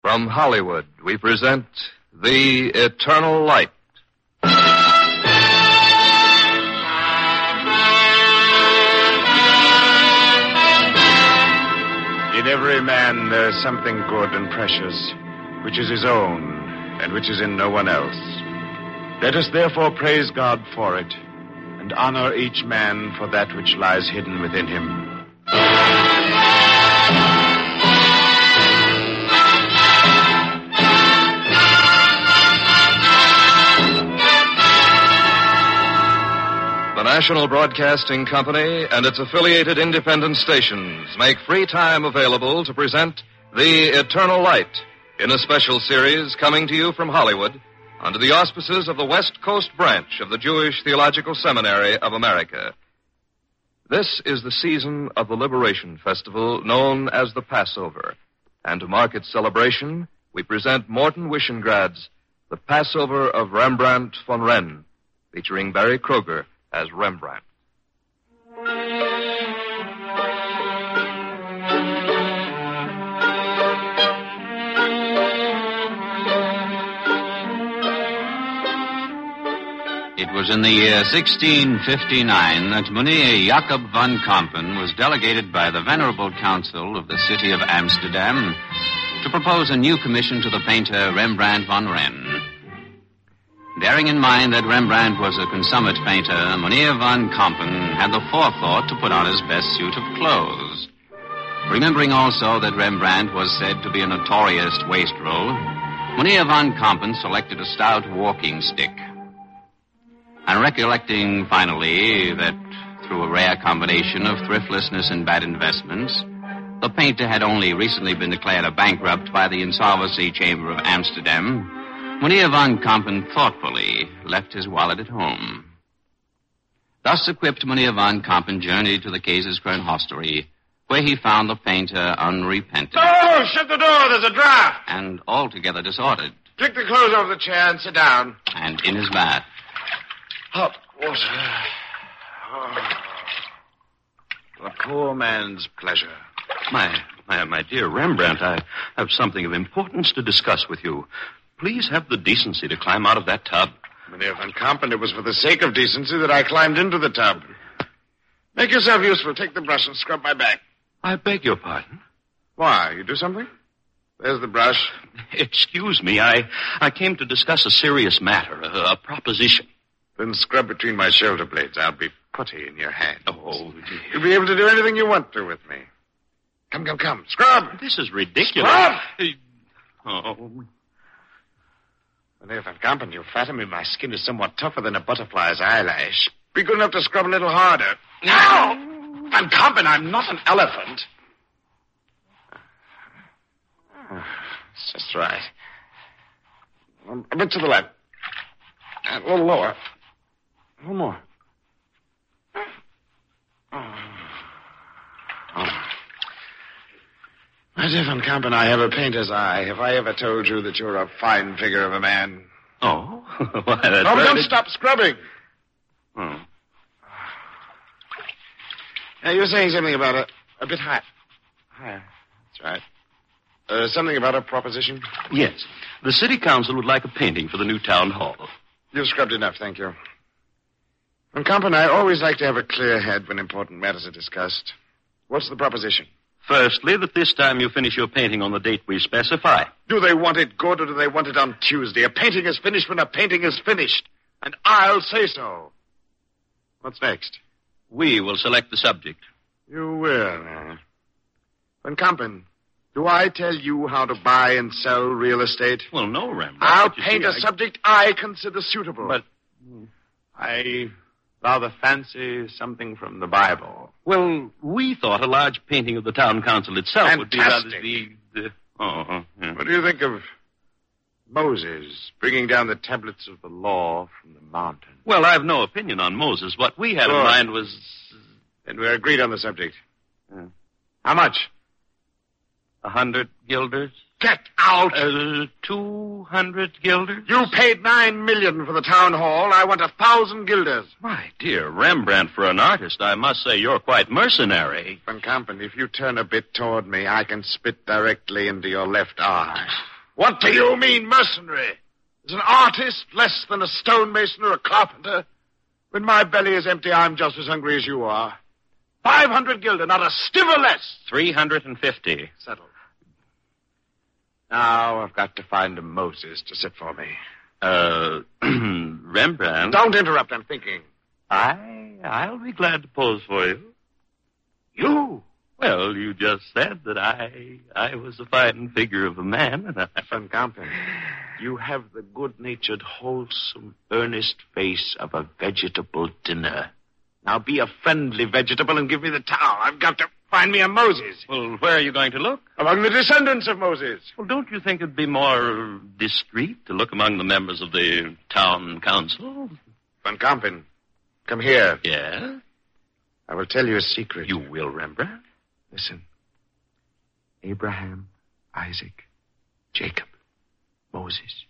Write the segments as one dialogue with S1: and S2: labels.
S1: From Hollywood, we present The Eternal Light.
S2: In every man there is something good and precious, which is his own, and which is in no one else. Let us therefore praise God for it, and honor each man for that which lies hidden within him.
S1: The National Broadcasting Company and its affiliated independent stations make free time available to present The Eternal Light in a special series coming to you from Hollywood under the auspices of the West Coast branch of the Jewish Theological Seminary of America. This is the season of the Liberation Festival known as the Passover, and to mark its celebration, we present Morton Wishengrads' The Passover of Rembrandt von Rijn, featuring Barry Kroger as Rembrandt.
S3: It was in the year 1659 that Meneer Jacob van Kampen was delegated by the Venerable Council of the city of Amsterdam to propose a new commission to the painter Rembrandt van Rijn. Bearing in mind that Rembrandt was a consummate painter, Meneer van Kampen had the forethought to put on his best suit of clothes. Remembering also that Rembrandt was said to be a notorious wastrel, Meneer van Kampen selected a stout walking stick. And recollecting, finally, that through a rare combination of thriftlessness and bad investments, the painter had only recently been declared a bankrupt by the Insolvency Chamber of Amsterdam, Meneer van Kampen thoughtfully left his wallet at home. Thus equipped, Meneer van Kampen journeyed to the Keizerskrön hostelry, where he found the painter unrepentant.
S2: Oh, shut the door, there's a draft!
S3: And altogether disordered.
S2: Take the clothes off the chair and sit down.
S3: And in his bath.
S2: Hot water. Oh. A poor man's pleasure.
S4: My dear Rembrandt, I have something of importance to discuss with you. Please have the decency to climb out of that tub.
S2: Meneer van Kampen, it was for the sake of decency that I climbed into the tub. Make yourself useful. Take the brush and scrub my back.
S4: I beg your pardon?
S2: Why? You do something? There's the brush.
S4: Excuse me, I came to discuss a serious matter, a proposition.
S2: Then scrub between my shoulder blades. I'll be putty in your hands.
S4: Oh, dear.
S2: You'll be able to do anything you want to with me. Come. Scrub!
S4: This is ridiculous.
S2: Scrub!
S4: Oh.
S2: Meneer van Kampen, you flatter me my skin is somewhat tougher than a butterfly's eyelash. Be good enough to scrub a little harder. Now! Van Kampen, I'm not an elephant. That's just right. A bit to the left. A little lower. A little more. My dear Van Kampen, I have a painter's eye. Have I ever told you that you're a fine figure of a man?
S4: Oh? Why, that's
S2: No, don't stop scrubbing.
S4: Oh.
S2: Now, you were saying something about a bit higher. Higher. That's right. Something about a proposition?
S4: Yes. The city council would like a painting for the new town hall.
S2: You've scrubbed enough, thank you. Van Kampen, I always like to have a clear head when important matters are discussed. What's the proposition?
S4: Firstly, that this time you finish your painting on the date we specify.
S2: Do they want it good or do they want it on Tuesday? A painting is finished when a painting is finished. And I'll say so. What's next?
S4: We will select the subject.
S2: You will, Van Kampen, do I tell you how to buy and sell real estate?
S4: Well, no, Rembrandt.
S2: I'll paint a subject I consider suitable.
S4: But
S2: I rather fancy something from the Bible.
S4: Well, we thought a large painting of the town council itself would be rather
S2: Fantastic.
S4: Yeah.
S2: What do you think of Moses bringing down the tablets of the law from the mountain?
S4: Well, I have no opinion on Moses. What we had in
S2: Good.
S4: mind was...
S2: Then we're agreed on the subject.
S4: Yeah.
S2: How much?
S4: 100 guilders.
S2: Get out!
S4: 200 guilders?
S2: You paid 9 million for the town hall. I want 1,000 guilders.
S4: My dear Rembrandt, for an artist, I must say you're quite mercenary.
S2: Van Kampen, if you turn a bit toward me, I can spit directly into your left eye. What do you mean, mercenary? Is an artist less than a stonemason or a carpenter? When my belly is empty, I'm just as hungry as you are. 500 guilder, not a stiver less.
S4: 350.
S2: Settled. Now I've got to find a Moses to sit for me.
S4: Rembrandt.
S2: Don't interrupt, I'm thinking.
S4: I'll be glad to pose for you.
S2: You?
S4: Well, you just said that I was a fine figure of a man, and
S2: Van Kampen, you have the good-natured, wholesome, earnest face of a vegetable dinner. Now be a friendly vegetable and give me the towel. I've got to find me a Moses.
S4: Well, where are you going to look?
S2: Among the descendants of Moses.
S4: Well, don't you think it'd be more discreet to look among the members of the town council?
S2: Van Kampen, come here.
S4: Yeah?
S2: I will tell you a secret.
S4: You will, Rembrandt?
S2: Listen. Abraham, Isaac, Jacob, Moses.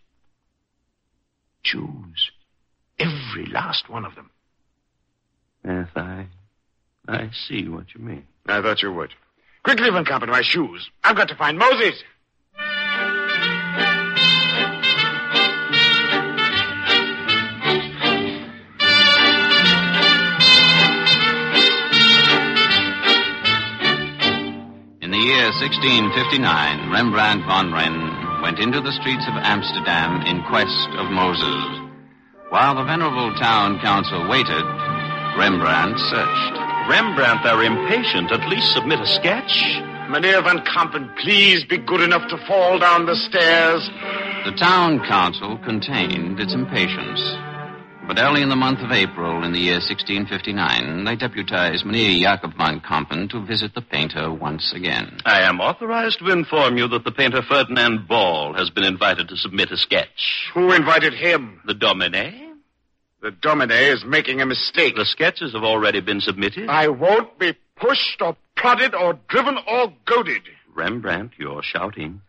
S2: Choose. Every last one of them.
S4: Yes, I see what you mean.
S2: I thought you would. Quickly, Van Kampen, my shoes. I've got to find Moses.
S3: In the year 1659, Rembrandt van Rijn went into the streets of Amsterdam in quest of Moses. While the venerable town council waited, Rembrandt searched.
S4: Rembrandt, they're impatient. At least submit a sketch.
S2: Mynheer Van Kampen, please be good enough to fall down the stairs.
S3: The town council contained its impatience. But early in the month of April in the year 1659, they deputized Mynheer Jacob van Kampen to visit the painter once again.
S4: I am authorized to inform you that the painter Ferdinand Ball has been invited to submit a sketch.
S2: Who invited him?
S4: The Domine?
S2: The Domine is making a mistake.
S4: The sketches have already been submitted.
S2: I won't be pushed or prodded or driven or goaded.
S4: Rembrandt, you're shouting.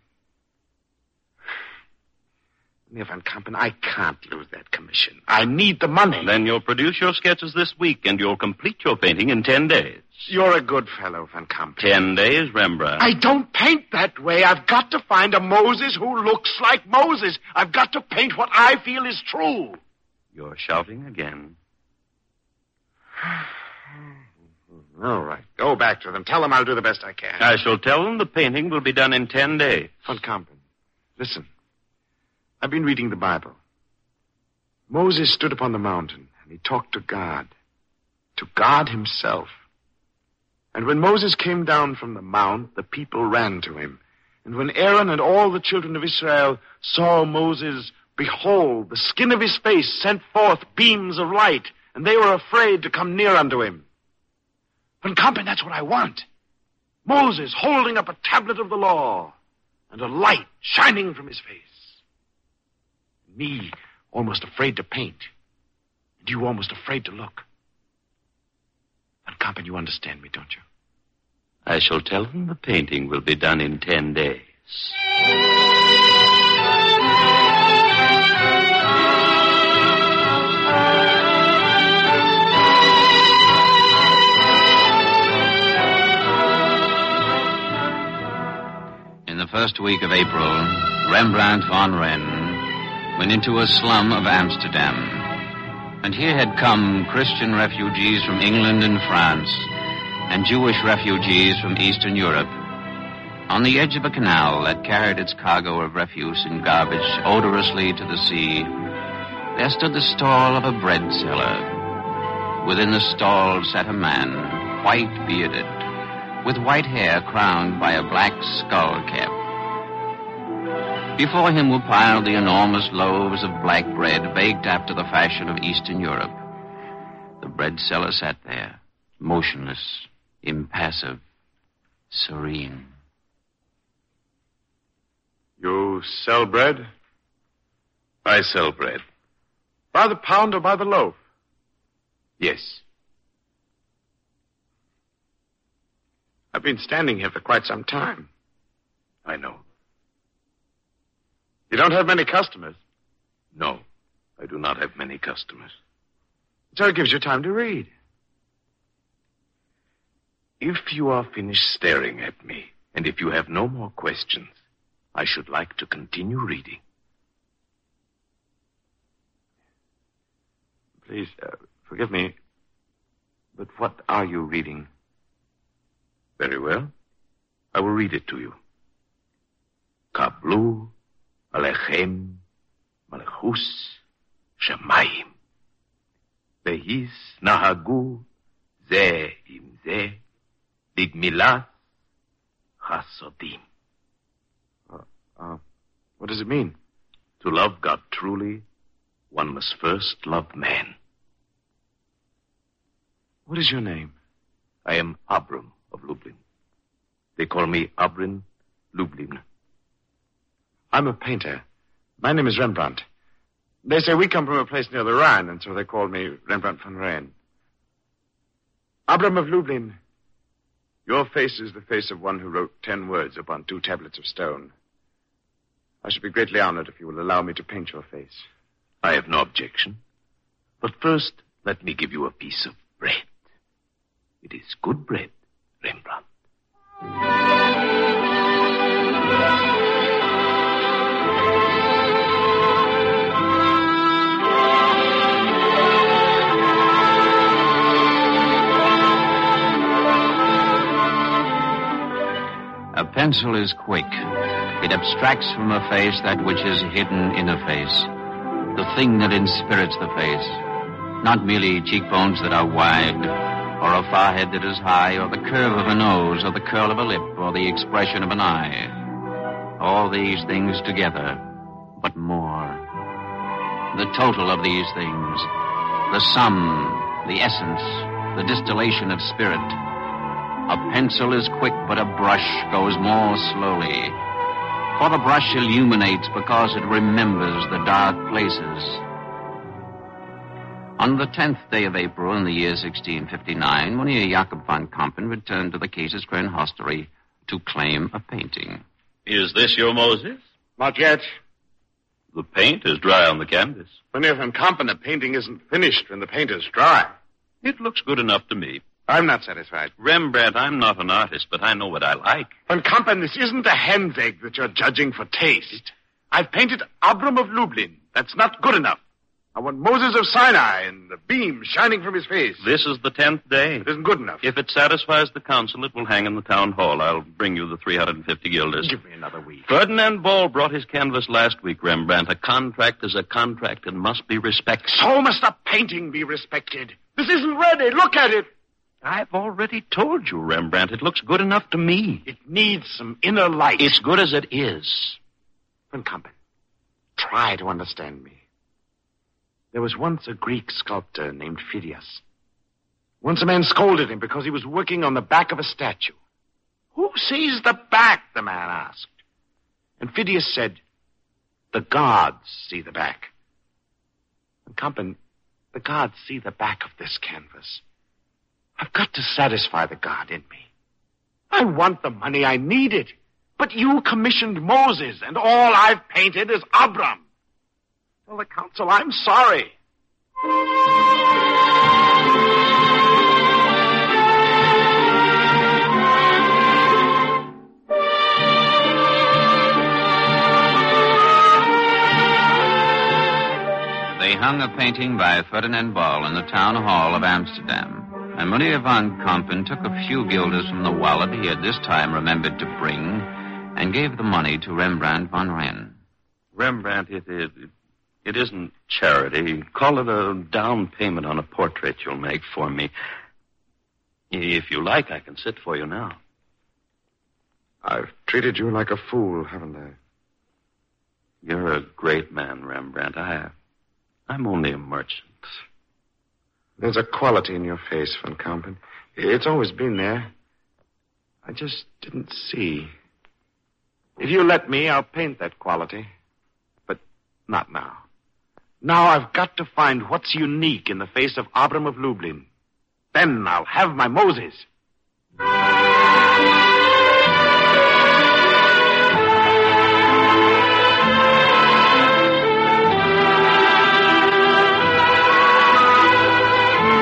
S2: Mynheer Van Kampen, I can't lose that commission. I need the money.
S4: Then you'll produce your sketches this week, and you'll complete your painting in 10 days.
S2: You're a good fellow, Van Kampen.
S4: 10 days, Rembrandt.
S2: I don't paint that way. I've got to find a Moses who looks like Moses. I've got to paint what I feel is true.
S4: You're shouting again.
S2: All right. Go back to them. Tell them I'll do the best I can.
S4: I shall tell them the painting will be done in 10 days.
S2: Van Kampen, listen. I've been reading the Bible. Moses stood upon the mountain, and he talked to God himself. And when Moses came down from the mount, the people ran to him. And when Aaron and all the children of Israel saw Moses, behold, the skin of his face sent forth beams of light, and they were afraid to come near unto him. Van Kampen, that's what I want. Moses holding up a tablet of the law, and a light shining from his face. Me, almost afraid to paint. And you almost afraid to look. Van Kampen, you understand me, don't you?
S4: I shall tell them the painting will be done in 10 days.
S3: In the first week of April, Rembrandt van Rijn went into a slum of Amsterdam. And here had come Christian refugees from England and France and Jewish refugees from Eastern Europe. On the edge of a canal that carried its cargo of refuse and garbage odorously to the sea, there stood the stall of a bread seller. Within the stall sat a man, white-bearded, with white hair crowned by a black skull cap. Before him were piled the enormous loaves of black bread baked after the fashion of Eastern Europe. The bread seller sat there, motionless, impassive, serene.
S2: You sell bread?
S5: I sell bread.
S2: By the pound or by the loaf?
S5: Yes.
S2: I've been standing here for quite some time.
S5: I know.
S2: You don't have many customers?
S5: No, I do not have many customers.
S2: So it gives you time to read.
S5: If you are finished staring at me, and if you have no more questions, I should like to continue reading.
S2: Please, forgive me, but what are you reading?
S5: Very well. I will read it to you. Kablu, Alechem, Malchus, Shemayim. Ve'his nahagu ze im ze, bigmilas chasodim.
S2: What does it mean?
S5: To love God truly, one must first love man.
S2: What is your name?
S5: I am Abram of Lublin. They call me Abram Lublin.
S2: I'm a painter. My name is Rembrandt. They say we come from a place near the Rhine, and so they called me Rembrandt van Rijn. Abram of Lublin, your face is the face of one who wrote 10 words upon 2 tablets of stone. I should be greatly honored if you will allow me to paint your face.
S5: I have no objection. But first, let me give you a piece of bread. It is good bread, Rembrandt.
S3: A pencil is quick. It abstracts from a face that which is hidden in a face, the thing that inspirits the face, not merely cheekbones that are wide, or a forehead that is high, or the curve of a nose, or the curl of a lip, or the expression of an eye. All these things together, but more. The total of these things, the sum, the essence, the distillation of spirit. A pencil is quick, but a brush goes more slowly. For the brush illuminates because it remembers the dark places. On the 10th day of April in the year 1659, Meneer Jacob van Kampen returned to the Keizersgrain hostelry to claim a painting.
S4: Is this your Moses?
S2: Not yet.
S4: The paint is dry on the canvas.
S2: Meneer van Kampen, the painting isn't finished when the paint is dry.
S4: It looks good enough to me.
S2: I'm not satisfied.
S4: Rembrandt, I'm not an artist, but I know what I like.
S2: Van Kampen, this isn't a hen's egg that you're judging for taste. I've painted Abram of Lublin. That's not good enough. I want Moses of Sinai and the beam shining from his face.
S4: This is the 10th day.
S2: It isn't good enough.
S4: If it satisfies the council, it will hang in the town hall. I'll bring you the 350 guilders.
S2: Give me another week.
S4: Ferdinand Ball brought his canvas last week, Rembrandt. A contract is a contract and must be respected.
S2: So must the painting be respected. This isn't ready. Look at it.
S4: I've already told you, Rembrandt. It looks good enough to me.
S2: It needs some inner light.
S4: It's good as it is.
S2: Van Kampen, try to understand me. There was once a Greek sculptor named Phidias. Once a man scolded him because he was working on the back of a statue. Who sees the back? The man asked. And Phidias said, the gods see the back. Van Kampen, the gods see the back of this canvas. I've got to satisfy the God in me. I want the money. I need it. But you commissioned Moses, and all I've painted is Abram. Tell the council I'm sorry.
S3: They hung a painting by Ferdinand Ball in the town hall of Amsterdam. And Meneer van Kampen took a few guilders from the wallet he had this time remembered to bring and gave the money to Rembrandt van Rijn.
S4: Rembrandt, it isn't charity. Call it a down payment on a portrait you'll make for me. If you like, I can sit for you now.
S2: I've treated you like a fool, haven't I?
S4: You're a great man, Rembrandt. I'm only a merchant.
S2: There's a quality in your face, Van Kampen. It's always been there. I just didn't see. If you let me, I'll paint that quality. But not now. Now I've got to find what's unique in the face of Abram of Lublin. Then I'll have my Moses.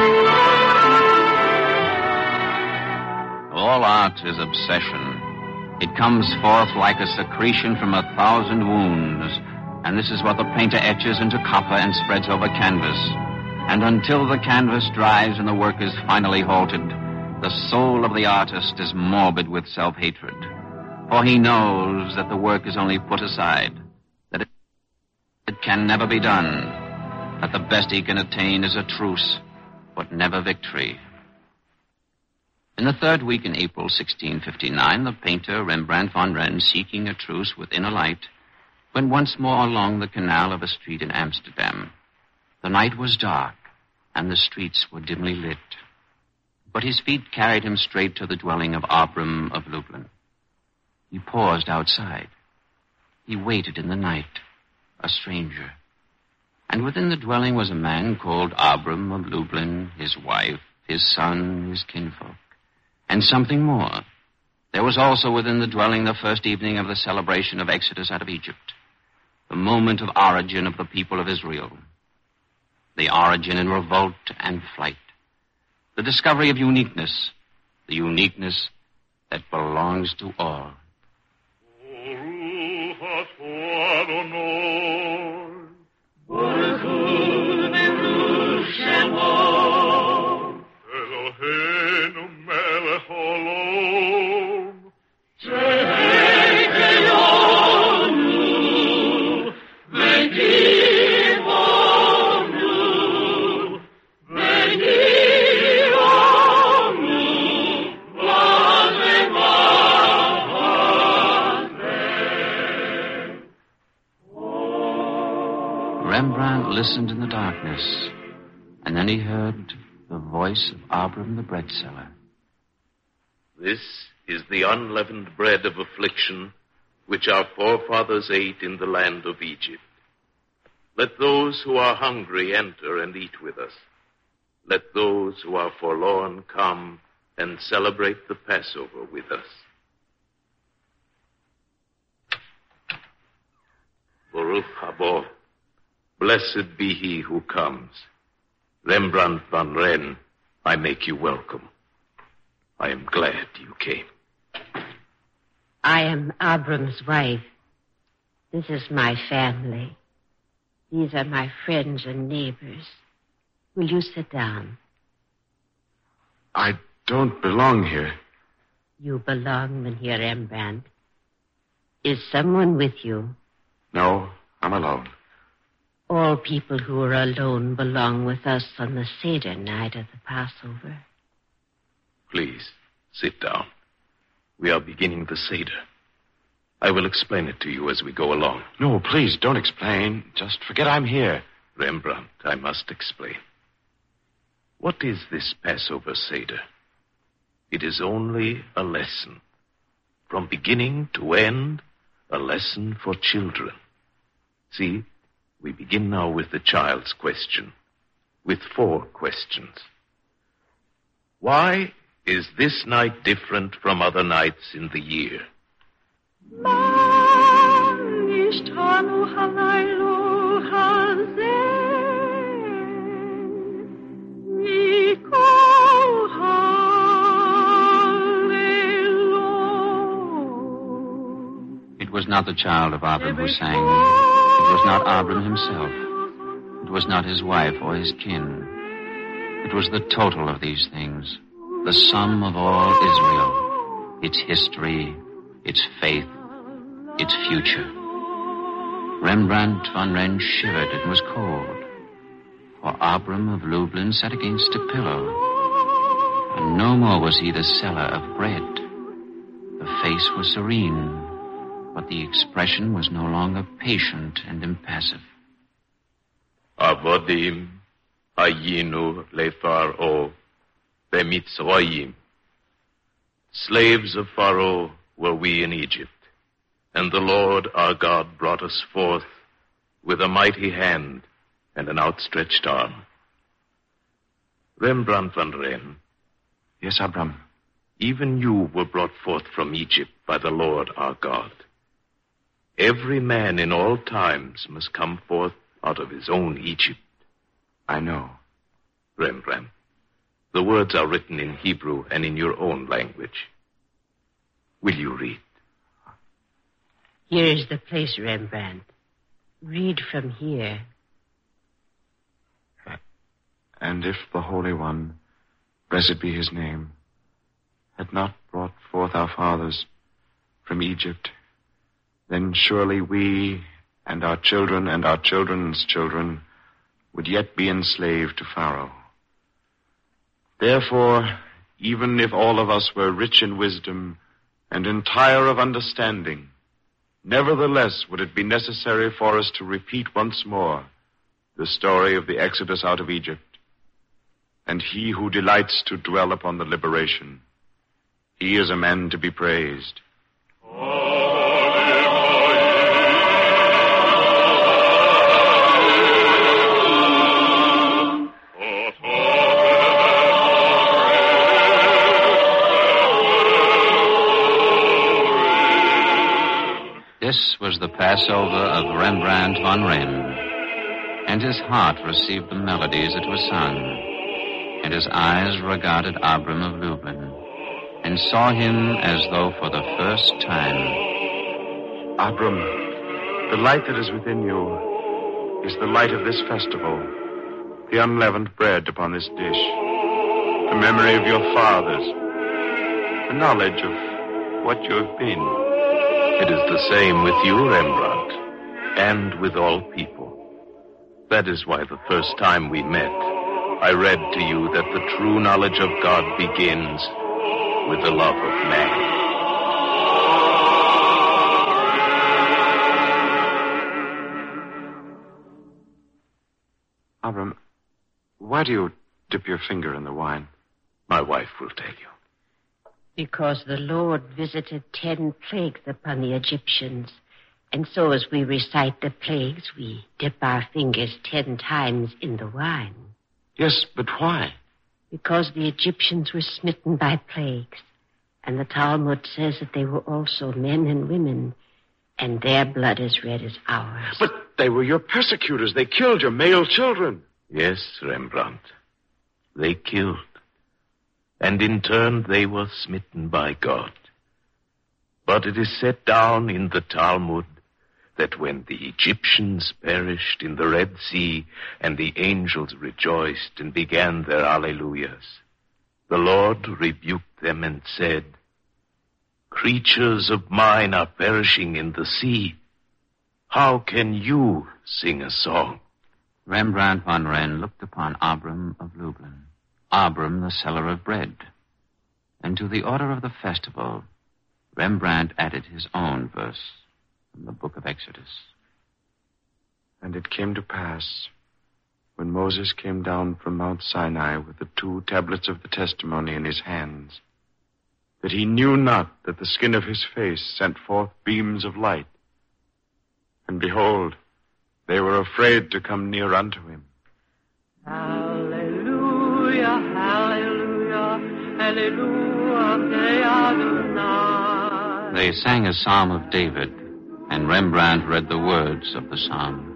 S3: All art is obsession. It comes forth like a secretion from 1,000 wounds, and this is what the painter etches into copper and spreads over canvas. And until the canvas dries and the work is finally halted, the soul of the artist is morbid with self-hatred. For he knows that the work is only put aside, that it can never be done, that the best he can attain is a truce, but never victory. In the third week in April 1659, the painter Rembrandt van Rijn, seeking a truce within a light, went once more along the canal of a street in Amsterdam. The night was dark, and the streets were dimly lit. But his feet carried him straight to the dwelling of Abram of Lublin. He paused outside. He waited in the night, a stranger. And within the dwelling was a man called Abram of Lublin, his wife, his son, his kinfolk. And something more. There was also within the dwelling the first evening of the celebration of Exodus out of Egypt, the moment of origin of the people of Israel, the origin in revolt and flight, the discovery of uniqueness, the uniqueness that belongs to all. Rembrandt listened in the darkness, and then he heard the voice of Abram the bread seller.
S5: This is the unleavened bread of affliction which our forefathers ate in the land of Egypt. Let those who are hungry enter and eat with us. Let those who are forlorn come and celebrate the Passover with us. Baruch habo. Blessed be he who comes. Rembrandt van Rijn, I make you welcome. I am glad you came.
S6: I am Abram's wife. This is my family. These are my friends and neighbors. Will you sit down?
S2: I don't belong here.
S6: You belong, Mynheer Rembrandt. Is someone with you?
S2: No, I'm alone.
S6: All people who are alone belong with us on the Seder night of the Passover.
S5: Please, sit down. We are beginning the Seder. I will explain it to you as we go along.
S2: No, please, don't explain. Just forget I'm here.
S5: Rembrandt, I must explain. What is this Passover Seder? It is only a lesson. From beginning to end, a lesson for children. See, we begin now with the child's question, with 4 questions. Why is this night different from other nights in the year?
S3: It was not the child of Abram who sang. It was not Abram himself. It was not his wife or his kin. It was the total of these things, the sum of all Israel, its history, its faith, its future. Rembrandt van Rijn shivered and was cold, for Abram of Lublin sat against a pillow, and no more was he the seller of bread. The face was serene, but the expression was no longer patient and impassive.
S5: Avodim hayinu lefaro bemitzrayim. Slaves of Pharaoh were we in Egypt, and the Lord our God brought us forth with a mighty hand and an outstretched arm. Rembrandt van Rijn.
S2: Yes, Abram.
S5: Even you were brought forth from Egypt by the Lord our God. Every man in all times must come forth out of his own Egypt.
S2: I know.
S5: Rembrandt, the words are written in Hebrew and in your own language. Will you read?
S6: Here is the place, Rembrandt. Read from here.
S2: And if the Holy One, blessed be his name, had not brought forth our fathers from Egypt, then surely we and our children and our children's children would yet be enslaved to Pharaoh. Therefore, even if all of us were rich in wisdom and entire of understanding, nevertheless would it be necessary for us to repeat once more the story of the Exodus out of Egypt. And he who delights to dwell upon the liberation, he is a man to be praised.
S3: This was the Passover of Rembrandt van Rijn, and his heart received the melodies that were sung. And his eyes regarded Abram of Lublin, and saw him as though for the first time.
S2: Abram, the light that is within you is the light of this festival, the unleavened bread upon this dish, the memory of your fathers, the knowledge of what you have been.
S5: It is the same with you, Rembrandt, and with all people. That is why the first time we met, I read to you that the true knowledge of God begins with the love of man.
S2: Abram, why do you dip your finger in the wine?
S5: My wife will tell you.
S6: Because the Lord visited 10 plagues upon the Egyptians. And so as we recite the plagues, we dip our fingers 10 times in the wine.
S2: Yes, but why?
S6: Because the Egyptians were smitten by plagues. And the Talmud says that they were also men and women. And their blood is red as ours.
S2: But they were your persecutors. They killed your male children.
S5: Yes, Rembrandt. They killed. And in turn they were smitten by God. But it is set down in the Talmud that when the Egyptians perished in the Red Sea and the angels rejoiced and began their alleluias, the Lord rebuked them and said, "Creatures of mine are perishing in the sea. How can you sing a song?"
S3: Rembrandt van Rijn looked upon Abram of Lublin, Abram the seller of bread. And to the order of the festival, Rembrandt added his own verse from the book of Exodus.
S2: And it came to pass, when Moses came down from Mount Sinai with the 2 tablets of the testimony in his hands, that he knew not that the skin of his face sent forth beams of light. And behold, they were afraid to come near unto him.
S7: Hallelujah, hallelujah, hallelujah.
S3: They sang a psalm of David, and Rembrandt read the words of the psalm.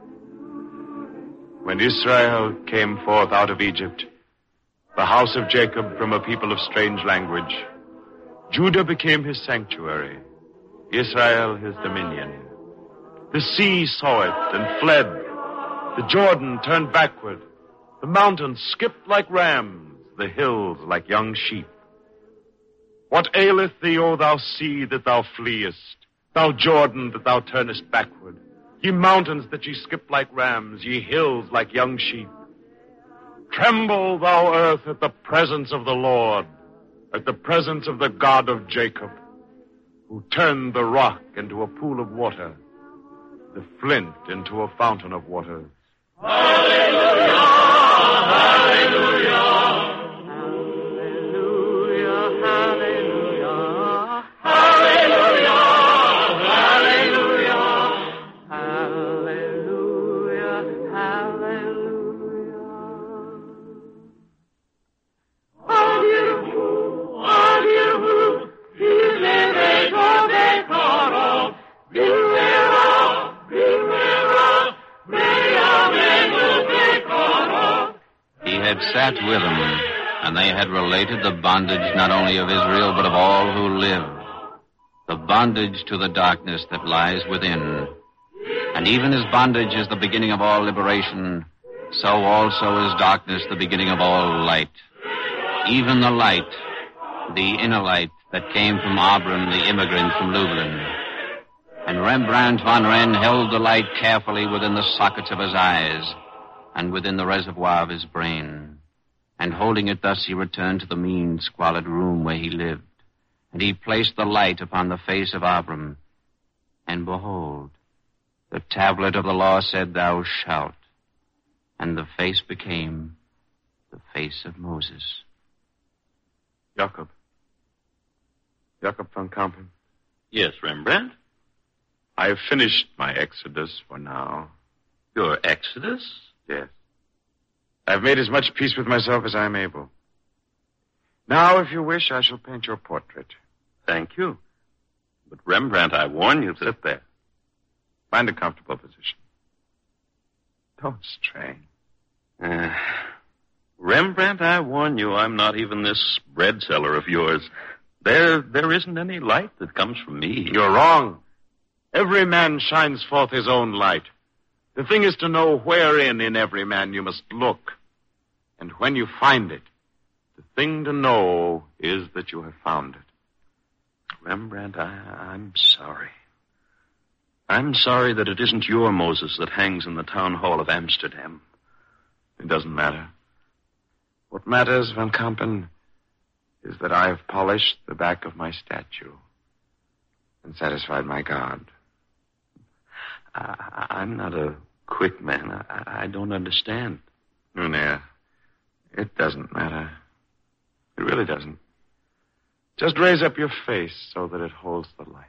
S2: When Israel came forth out of Egypt, the house of Jacob from a people of strange language, Judah became his sanctuary, Israel his dominion. The sea saw it and fled. The Jordan turned backward. The mountains skipped like rams, the hills like young sheep. What aileth thee, O thou sea, that thou fleest? Thou Jordan, that thou turnest backward? Ye mountains, that ye skip like rams, ye hills like young sheep. Tremble, thou earth, at the presence of the Lord, at the presence of the God of Jacob, who turned the rock into a pool of water, the flint into a fountain of waters.
S7: Hallelujah! Hallelujah! Hallelujah! Hallelujah! Hallelujah! Hallelujah! Hallelujah!
S3: He had sat with them, and they had related the bondage not only of Israel, but of all who live. the bondage to the darkness that lies within. And even as bondage is the beginning of all liberation, so also is darkness the beginning of all light. Even the light, the inner light that came from Abram, the immigrant from Lublin. And Rembrandt van Rijn held the light carefully within the sockets of his eyes and within the reservoir of his brain. And holding it thus, he returned to the mean, squalid room where he lived. And he placed the light upon the face of Abram. And behold, the tablet of the law said, "Thou shalt." And the face became the face of Moses.
S2: Jacob van Kampen.
S4: Yes, Rembrandt?
S2: I have finished my exodus for now.
S4: Your exodus?
S2: Yes. I've made as much peace with myself as I am able. Now, if you wish, I shall paint your portrait.
S4: Thank you. But Rembrandt, I warn you.
S2: Sit there. Find a comfortable position. Don't strain.
S4: Rembrandt, I warn you, I'm not even this bread seller of yours. There isn't any light that comes from me.
S2: You're wrong. Every man shines forth his own light. The thing is to know wherein in every man you must look. And when you find it, the thing to know is that you have found it.
S4: Rembrandt, I'm sorry. I'm sorry that it isn't your Moses that hangs in the town hall of Amsterdam.
S2: It doesn't matter. What matters, Van Kampen, is that I have polished the back of my statue and satisfied my God.
S4: I'm not a quick man. I don't understand.
S2: Munir, it doesn't matter. It really doesn't. Just raise up your face so that it holds the light.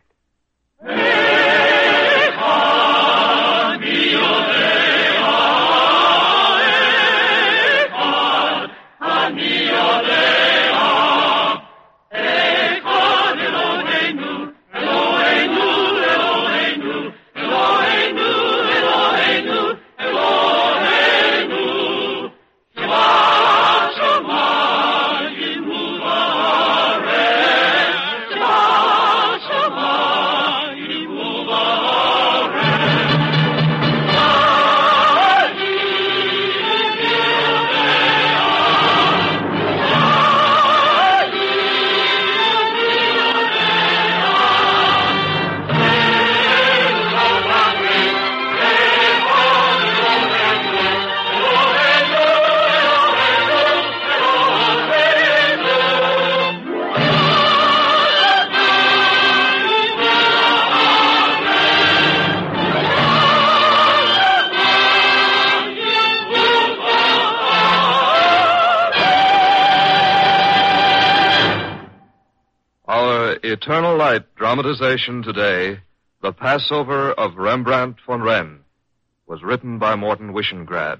S1: Eternal Light dramatization today, The Passover of Rembrandt von Rijn, was written by Morton Wishengrad.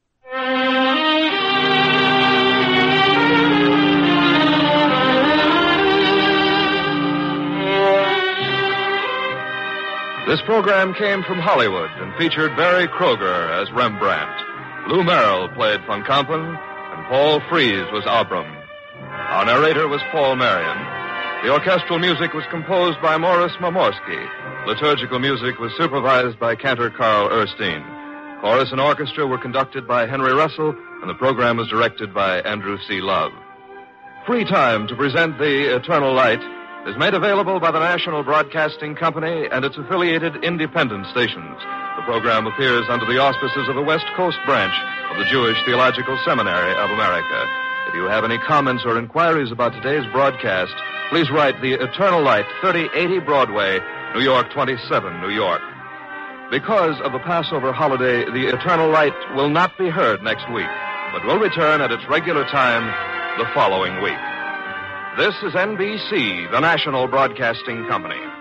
S1: This program came from Hollywood and featured Barry Kroger as Rembrandt. Lou Merrill played Van Kampen, and Paul Frees was Abram. Our narrator was Paul Marion. The orchestral music was composed by Morris Mamorsky. Liturgical music was supervised by cantor Carl Erstein. Chorus and orchestra were conducted by Henry Russell, and the program was directed by Andrew C. Love. Free Time to present The Eternal Light is made available by the National Broadcasting Company and its affiliated independent stations. The program appears under the auspices of the West Coast branch of the Jewish Theological Seminary of America. If you have any comments or inquiries about today's broadcast, please write The Eternal Light, 3080 Broadway, New York 27, New York. Because of the Passover holiday, The Eternal Light will not be heard next week, but will return at its regular time the following week. This is NBC, the National Broadcasting Company.